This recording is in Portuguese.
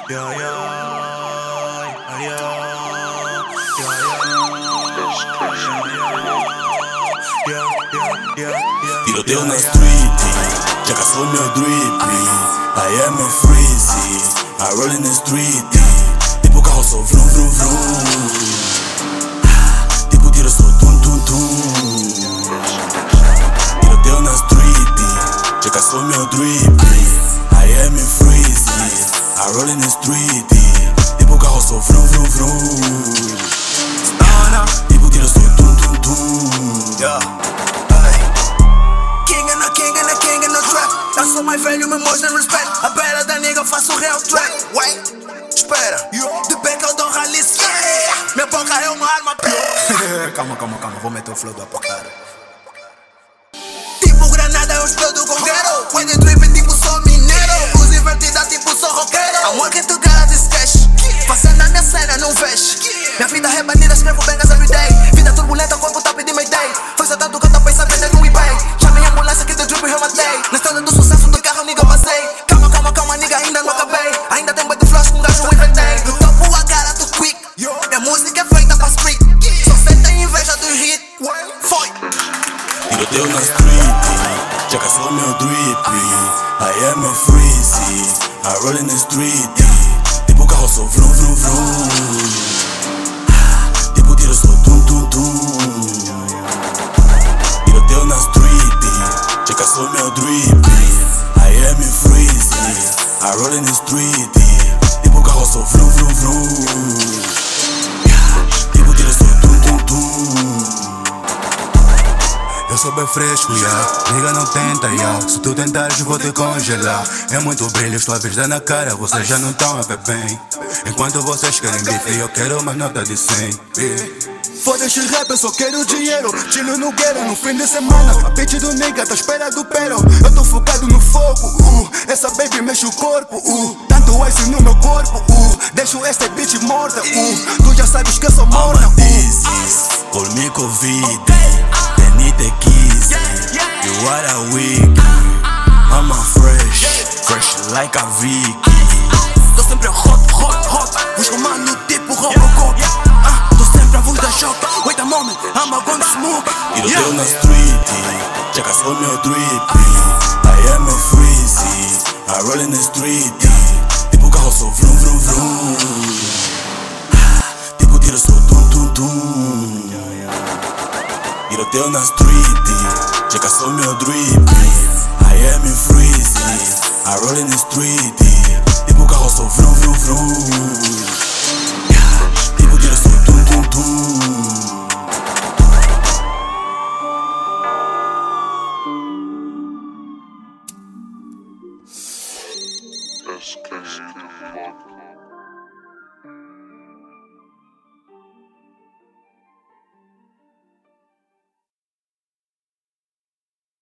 Yeah, yeah, yeah. Tiroteo na street, já caçou meu drip. I am a freezy, I roll in the street. Tipo carro só vrum vrum vrum. Tipo tiro só tum tum tum. Tiroteo na street, já caçou meu drip. I am a freezy, I roll in the street. Tipo carro só vrum vrum vrum. Tipo tiro só tum tum tum. Yeah. Eu sou mais velho, me mostra respeito. A beira da nigga, eu faço real trap. Wait, espera, de bem que eu dou ralice. Minha boca é uma arma. Calma, vou meter o flow do apocado. Tipo granada, eu explodo com ghetto. When the drip, tipo sou mineiro. Luz invertida, tipo sou roqueiro. I'm working to get this cash. Fazendo a minha cena, não vejo. Minha vida é bandida, escrevo bangas everyday. Vida turbulenta, corpo top de Mayday. Foi só tanto que eu tô pensando vender no eBay. Chamei a ambulância que the drip eu matei. Na estrada do sucesso do carro, nigga, eu passei. Calma, nigga, ainda não acabei. Ainda tem boi de flash com gajo, eu inventei. No topo a cara do quick. Minha música é feita pra street. Só cê tem inveja do hit. Foi. Tiroteu na street, já caçou meu drip. I am a freezy, I roll in the street. Tipo carro só vrum vrum vrum. Tipo tiro só tum tum tum. Tiroteu na street, já caçou meu drip. I am a freezy, I roll in the street. Tipo carro só vrum vrum vrum. Tipo tiro só tum tum tum. Eu sou bem fresco, Liga não tenta, Se tu tentares vou te congelar. É muito brilho, estou a ver na cara. Vocês já não estão a ver bem. Enquanto vocês querem bife, eu quero uma nota de 100. Foda-se rap, eu só quero dinheiro. Tiro no guero no fim de semana. A bitch do nigga tá à espera do pero. Eu tô focado no fogo, Essa baby mexe o corpo, Tanto ice no meu corpo, Deixo esta bitch morta, Tu já sabes que eu sou morta, Call me Covid, they need the keys. You are a weak, I'm a fresh like a Vicky. Tô sempre hot, Vos comando tipo Robocop. Tô sempre a voz da choca. Wait a moment, I'm a gun smoke. Tiroteu na street, já caçou meu drip. I am a freezy, I roll in the street. Tipo carro só vrum vrum vrum. Tipo tiro só tum tum tum. Tiroteu na street, já caçou meu drip. I am a freezy, I roll in the street. Tipo carro só vrum vrum vrum. Tipo tiro só tum tum tum. SK